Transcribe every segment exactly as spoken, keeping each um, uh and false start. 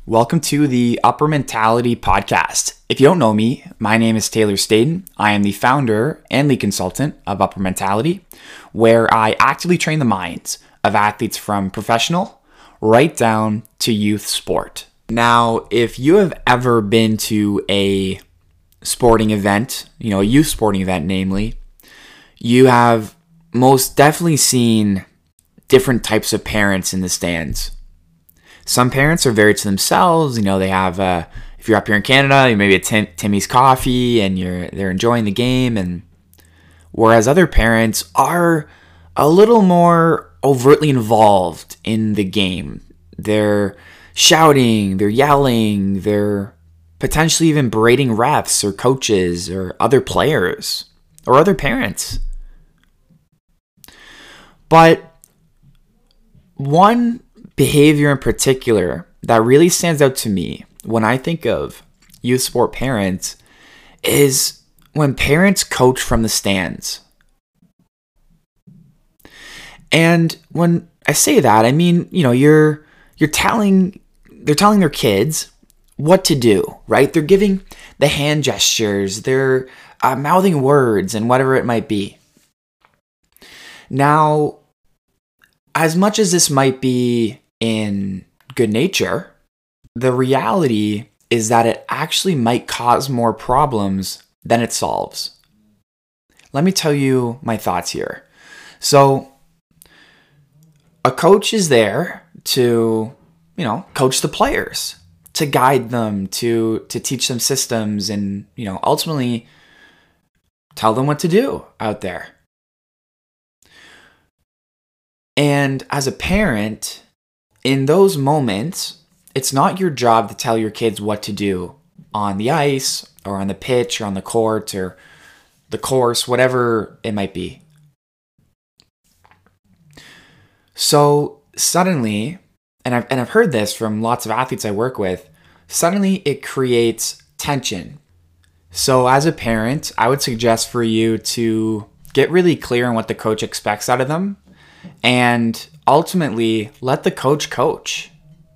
Welcome to the Upper Mentality Podcast. If you don't know me, my name is Taylor Staden. I am the founder and lead consultant of Upper Mentality, where I actively train the minds of athletes from professional right down to youth sport. Now, if you have ever been to a sporting event, you know, a youth sporting event, namely, you have most definitely seen different types of parents in the stands. Some parents are very to themselves. You know, they have, uh, if you're up here in Canada, you maybe a Tim, Timmy's coffee and you're they're enjoying the game. And whereas other parents are a little more overtly involved in the game. They're shouting, they're yelling, they're potentially even berating refs or coaches or other players or other parents. But one behavior in particular that really stands out to me when I think of youth sport parents is when parents coach from the stands. And when I say that, I mean, you know, you're you're telling they're telling their kids what to do, right? They're giving the hand gestures, they're uh, mouthing words and whatever it might be. Now, as much as this might be in good nature, the reality is that it actually might cause more problems than it solves. Let me tell you my thoughts here. So, a coach is there to, you know, coach the players, to guide them, to to teach them systems, and, you know, ultimately tell them what to do out there. And as a parent, in those moments, it's not your job to tell your kids what to do on the ice or on the pitch or on the court or the course, whatever it might be. So suddenly, and I've, and I've heard this from lots of athletes I work with, suddenly it creates tension. So as a parent, I would suggest for you to get really clear on what the coach expects out of them, and ultimately let the coach coach,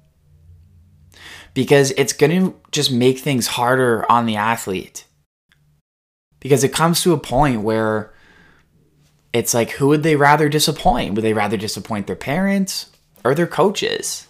because it's going to just make things harder on the athlete, because it comes to a point where it's like, who would they rather disappoint? Would they rather disappoint their parents or their coaches?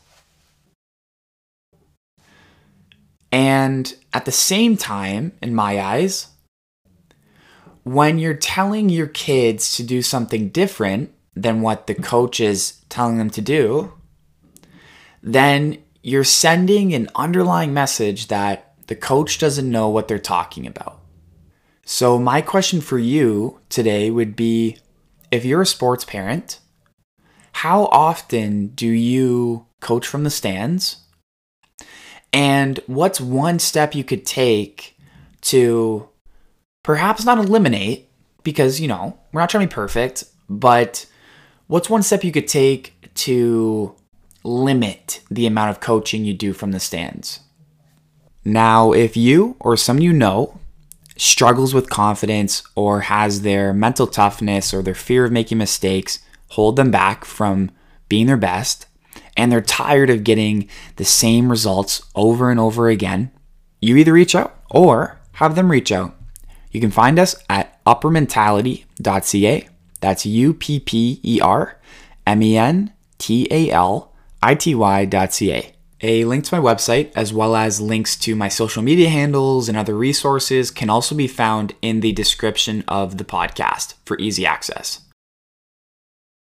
And at the same time, in my eyes, when you're telling your kids to do something different than what the coach is telling them to do, then you're sending an underlying message that the coach doesn't know what they're talking about. So my question for you today would be, if you're a sports parent, how often do you coach from the stands? And what's one step you could take to perhaps not eliminate, because, you know, we're not trying to be perfect, but what's one step you could take to limit the amount of coaching you do from the stands? Now, if you or someone you know struggles with confidence or has their mental toughness or their fear of making mistakes hold them back from being their best, and they're tired of getting the same results over and over again, you either reach out or have them reach out. You can find us at upper mentality dot c a. That's U P P E R M E N T A L I T Y dot C A. A link to my website, as well as links to my social media handles and other resources, can also be found in the description of the podcast for easy access.